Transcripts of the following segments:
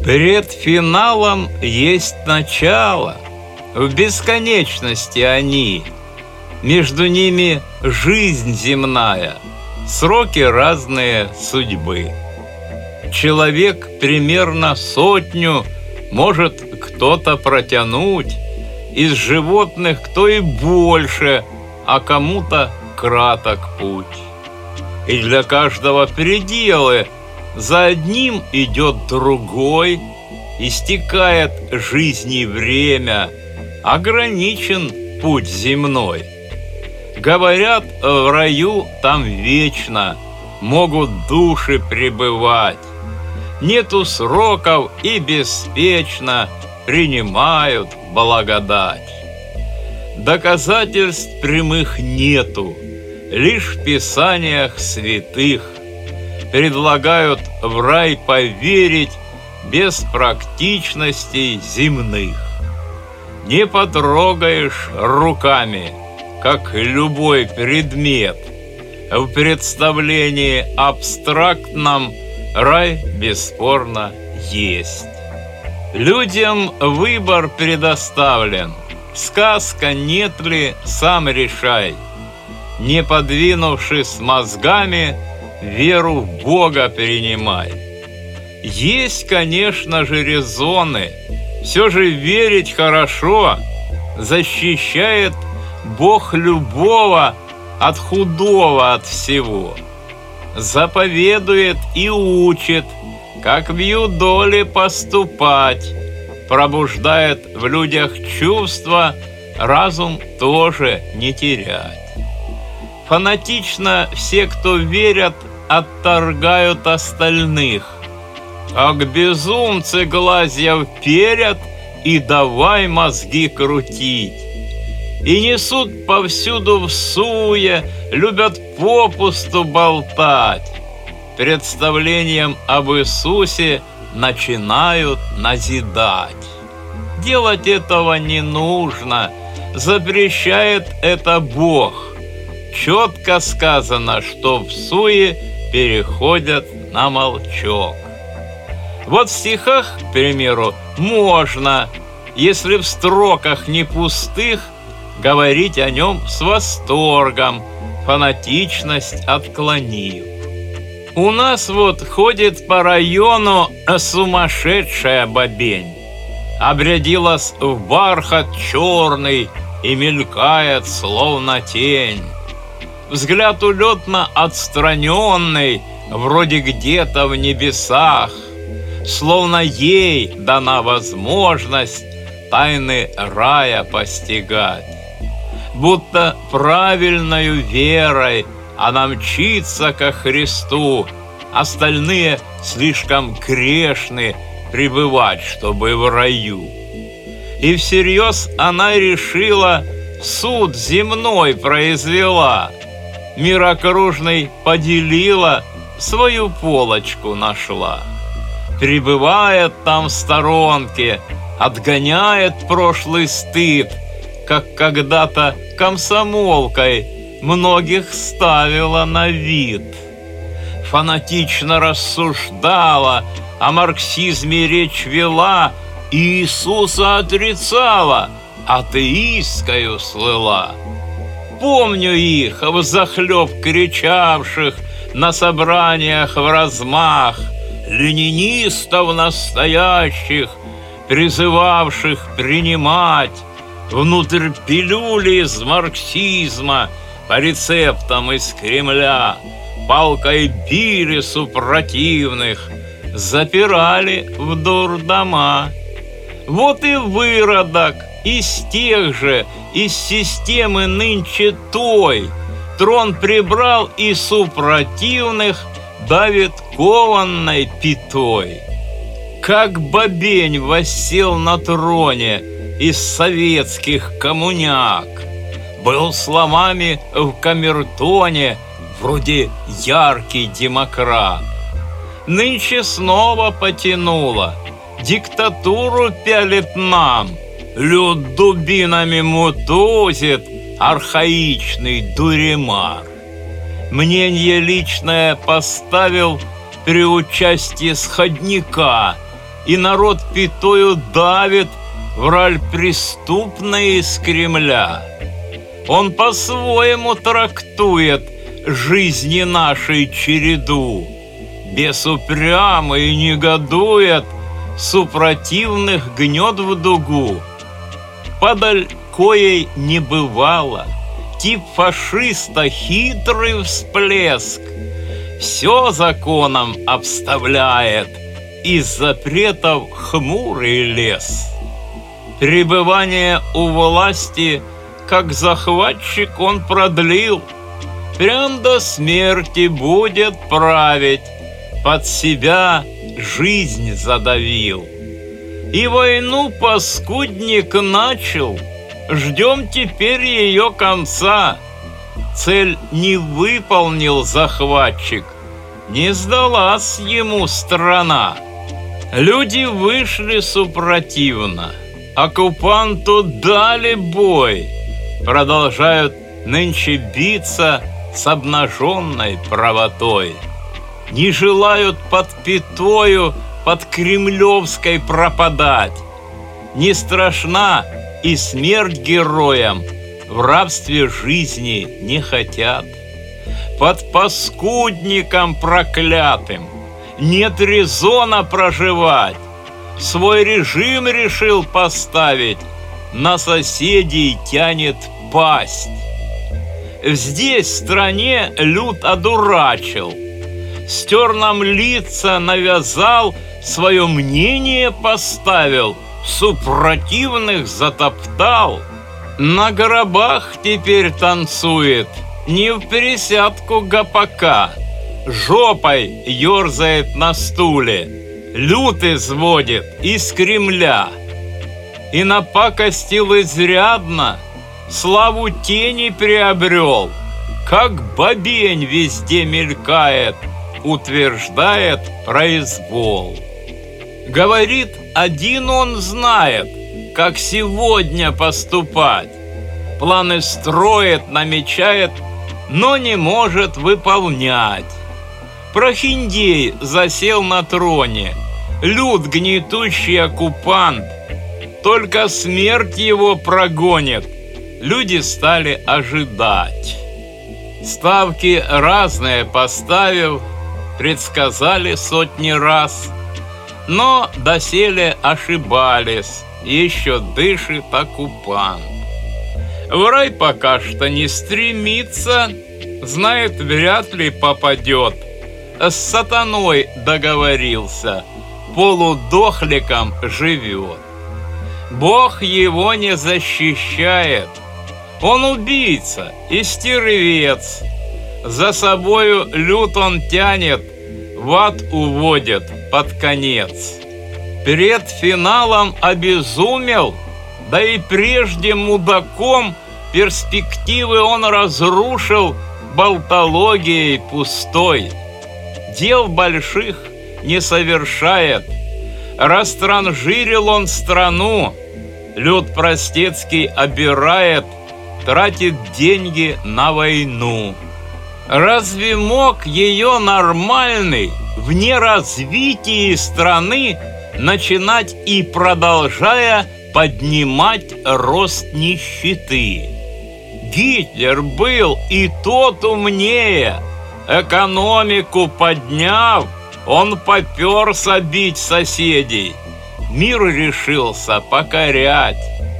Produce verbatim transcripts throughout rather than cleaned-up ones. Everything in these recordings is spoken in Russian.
Пред финалом есть начало, в бесконечности они, между ними жизнь земная, сроки разные судьбы. Человек примерно сотню может кто-то протянуть, из животных кто и больше, а кому-то краток путь. И для каждого пределы, за одним идет другой, истекает жизни время, ограничен путь земной. Говорят, в раю там вечно могут души пребывать, нету сроков и беспечно принимают благодать. Доказательств прямых нету, лишь в писаниях святых предлагают в рай поверить без практичностей земных. Не потрогаешь руками, как любой предмет. В представлении абстрактном рай бесспорно есть. Людям выбор предоставлен. Сказка нет ли, сам решай. Не подвинувшись мозгами, веру в Бога принимай. Есть, конечно же, резоны. Все же верить хорошо. Защищает Бог любого от худого, от всего. Заповедует и учит, как в юдоле поступать. Пробуждает в людях чувства, разум тоже не терять. Фанатично все, кто верят, отторгают остальных, как безумцы глазья вперед и давай мозги крутить. И несут повсюду всуе, любят попусту болтать. Представлением об Иисусе начинают назидать. Делать этого не нужно, запрещает это Бог. Четко сказано, что в суе переходят на молчок. Вот в стихах, к примеру, можно, если в строках не пустых, говорить о нем с восторгом, фанатичность отклонив. У нас вот ходит по району сумасшедшая бабень, обрядилась в бархат черный и мелькает, словно тень. Взгляд улетно отстраненный, вроде где-то в небесах, словно ей дана возможность тайны рая постигать. Будто правильною верой она мчится ко Христу, остальные слишком грешны пребывать, чтобы в раю. И всерьез она решила, суд земной произвела, мир окружный поделила, свою полочку нашла. Пребывает там в сторонке, отгоняет прошлый стыд, как когда-то комсомолкой многих ставила на вид. Фанатично рассуждала, о марксизме речь вела, Иисуса отрицала, атеисткою слыла. Помню их, взахлеб кричавших на собраниях в размах, ленинистов настоящих, призывавших принимать внутрь пилюли из марксизма по рецептам из Кремля, палкой били супротивных, запирали в дурдома. Вот и выродок из тех же, из системы нынче той, трон прибрал и супротивных давит кованной пятой. Как бабень воссел на троне из советских коммуняк, был словами в камертоне вроде яркий демократ. Нынче снова потянуло, диктатуру пялит нам, люд дубинами мутузит, архаичный дуремар. Мнение личное поставил при участии сходника, и народ пятою давит в роль преступной из Кремля. Он по-своему трактует жизни нашей череду, бес упрямый негодует, супротивных гнет в дугу. Подаль коей не бывало, тип фашиста хитрый всплеск, все законом обставляет, из запретов хмурый лес. Пребывание у власти, как захватчик, он продлил, прям до смерти будет править, под себя жизнь задавил. И войну паскудник начал, ждем теперь ее конца. Цель не выполнил захватчик, не сдалась ему страна. Люди вышли супротивно, оккупанту дали бой, продолжают нынче биться с обнаженной правотой. Не желают под пятою, под кремлевской пропадать. Не страшна и смерть героям, в рабстве жизни не хотят. Под паскудником проклятым нет резона проживать. Свой режим решил поставить, на соседей тянет пасть. Здесь в стране люд одурачил, стер нам лица, навязал, свое мнение поставил, супротивных затоптал. На гробах теперь танцует, не в присядку гопака, жопой ерзает на стуле, люд изводит из Кремля. И напакостил изрядно, славу тени приобрел, как бобень везде мелькает, утверждает произвол. Говорит, один он знает, как сегодня поступать, планы строит, намечает, но не может выполнять. Прохиндей засел на троне, люд гнетущий оккупант, только смерть его прогонит, люди стали ожидать. Ставки разные поставив, предсказали сотни раз, но доселе ошибались, еще дышит оккупант. В рай пока что не стремится, знает, вряд ли попадет. С сатаной договорился, полудохликом живет. Бог его не защищает, он убийца и стервец. За собою люд он тянет, в ад уводит под конец. Перед финалом обезумел, да и прежде мудаком перспективы он разрушил болтологией пустой. Дел больших не совершает, растранжирил он страну, люд простецкий обирает, тратит деньги на войну. Разве мог ее нормальный в неразвитии страны начинать и продолжая поднимать рост нищеты? Гитлер был и тот умнее, экономику подняв, он попёрся бить соседей, мир решился покорять.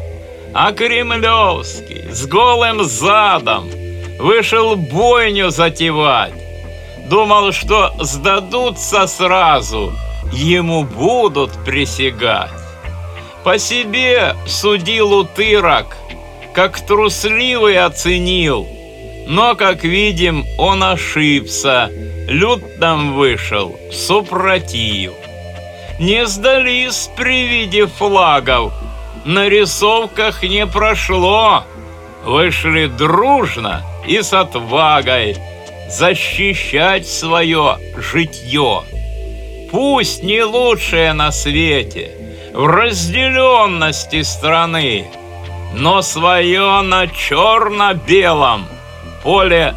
А Кремлевский с голым задом вышел бойню затевать, думал, что сдадутся сразу, ему будут присягать. По себе судил утырок, как трусливый оценил, но, как видим, он ошибся, люд там вышел супротив. Не сдались при виде флагов, на рисовках не прошло, вышли дружно и с отвагой защищать свое житье. Пусть не лучшее на свете, в разделенности страны, но свое на черно-белом поле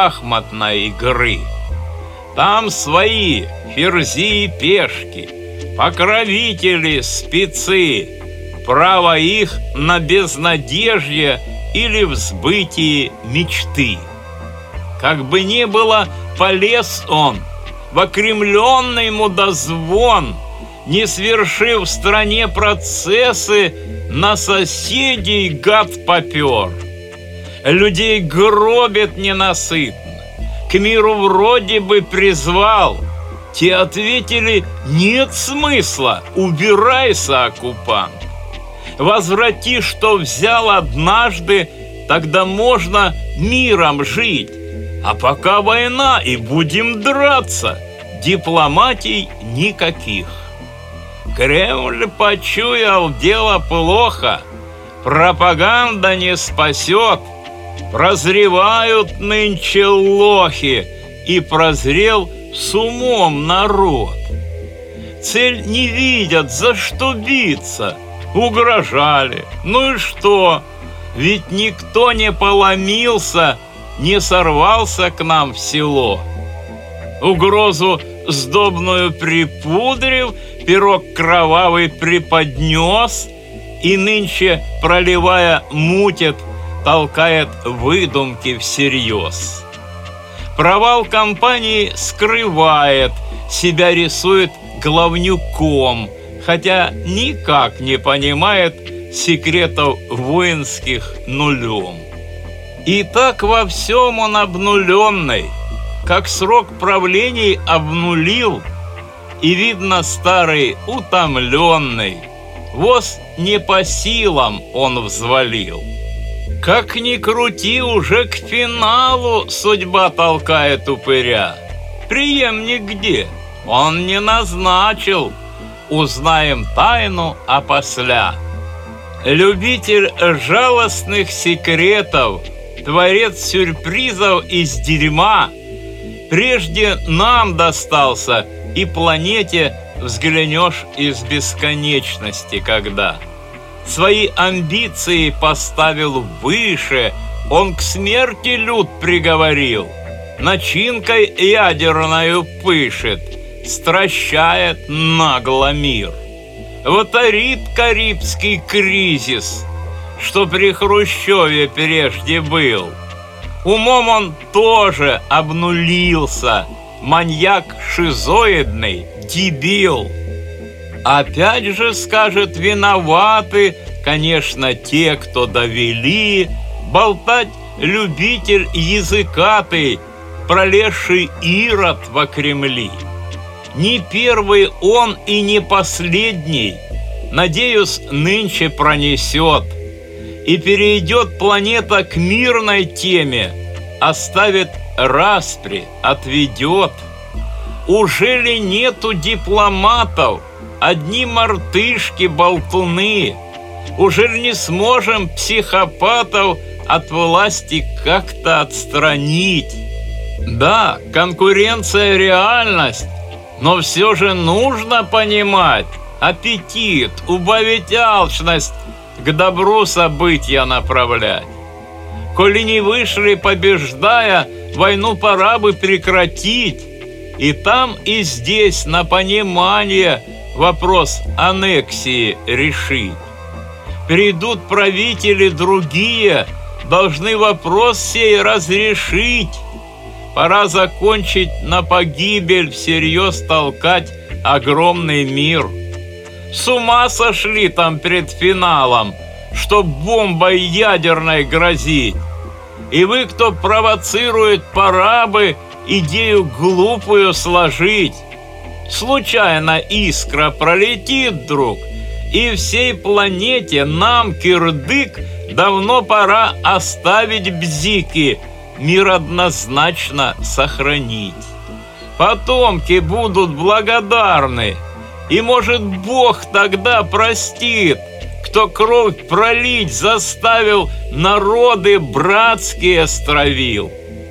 шахматной игры. Там свои ферзи и пешки, покровители, спецы, право их на безнадежье или в сбытии мечты. Как бы ни было, полез он в окремленный мудозвон, не свершив в стране процессы, на соседей гад попер. Людей гробит ненасытно, к миру вроде бы призвал. Те ответили: нет смысла, убирайся, оккупант. Возврати, что взял однажды, тогда можно миром жить. А пока война, и будем драться, дипломатий никаких. Кремль почуял, дело плохо, пропаганда не спасет. Прозревают нынче лохи, и прозрел с умом народ. Цель не видят, за что биться. Угрожали, ну и что? Ведь никто не поломился, не сорвался к нам в село. Угрозу сдобную припудрив, пирог кровавый преподнес, и нынче, проливая, мутит, толкает выдумки всерьез. Провал кампании скрывает, себя рисует главнюком, хотя никак не понимает секретов воинских нулем. И так во всем он обнуленный, как срок правлений обнулил, и, видно, старый утомленный, воз не по силам он взвалил. Как ни крути, уже к финалу судьба толкает упыря. Преемник где? Он не назначил, узнаем тайну опосля. Любитель жалостных секретов, творец сюрпризов из дерьма, прежде нам достался, и планете взглянешь из бесконечности, когда свои амбиции поставил выше, он к смерти люд приговорил, начинкой ядерною пышет, стращает нагло мир. Воторит Карибский кризис, что при Хрущеве прежде был. Умом он тоже обнулился, маньяк шизоидный, дебил. Опять же, скажет, виноваты, конечно, те, кто довели, болтать любитель языкатый, пролезший ирод во Кремли. Не первый он и не последний, надеюсь, нынче пронесет, и перейдет планета к мирной теме, оставит распри, отведет. Уже ли нету дипломатов, одни мартышки-болтуны? Уже ли не сможем психопатов от власти как-то отстранить? Да, конкуренция – реальность, но все же нужно понимать аппетит, убавить алчность, к добру события направлять. Коли не вышли побеждая, войну пора бы прекратить, и там, и здесь на понимание вопрос аннексии решить. Придут правители другие, должны вопрос сей разрешить. Пора закончить на погибель, всерьез толкать огромный мир. С ума сошли там перед финалом, что бомбой ядерной грозить. И вы, кто провоцирует, пора бы идею глупую сложить. Случайно искра пролетит вдруг, и всей планете нам, кирдык, давно пора оставить бзики, мир однозначно сохранить. Потомки будут благодарны, и, может, Бог тогда простит, кто кровь пролить заставил, народы братские стравил.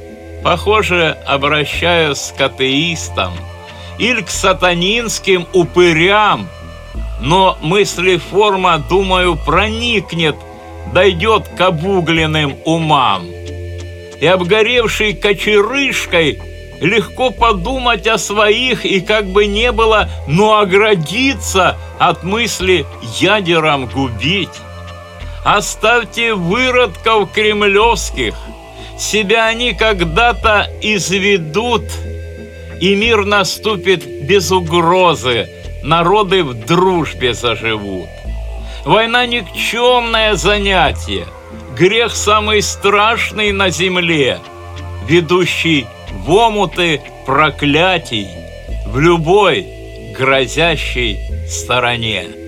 Похоже, обращаюсь к атеистам или к сатанинским упырям, но мыслеформа, думаю, проникнет, дойдет к обугленным умам. И обгоревшей кочерышкой Легко подумать о своих и как бы не было, но оградиться от мысли ядером губить. Оставьте выродков кремлевских, себя они когда-то изведут, и мир наступит без угрозы, народы в дружбе заживут. Война — никчемное занятие, грех самый страшный на земле, ведущий в омуты проклятий в любой грозящей стороне.